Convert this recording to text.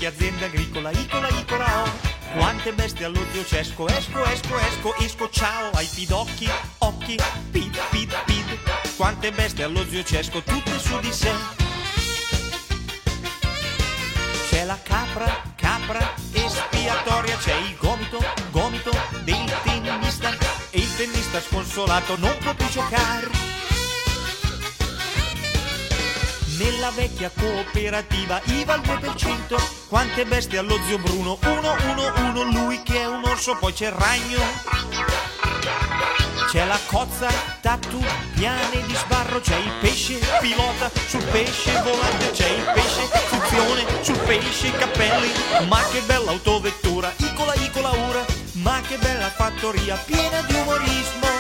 aziende agricola, icola, oh. Quante bestie allo zio Cesco, esco, ciao ai pidocchi, occhi, pid. Quante bestie allo zio Cesco, tutte su di sé. C'è la capra espiatoria, c'è il gomito del tennista, e il tennista sconsolato non può più giocare. Nella vecchia cooperativa IVA al 2%, quante bestie allo zio Bruno, uno, lui che è un orso, poi c'è il ragno, c'è la cozza, tatu, piane di sbarro, c'è il pesce pilota sul pesce volante, c'è il pesce funzione sul pesce cappelli, ma che bella autovettura, icola ura, ma che bella fattoria piena di umorismo.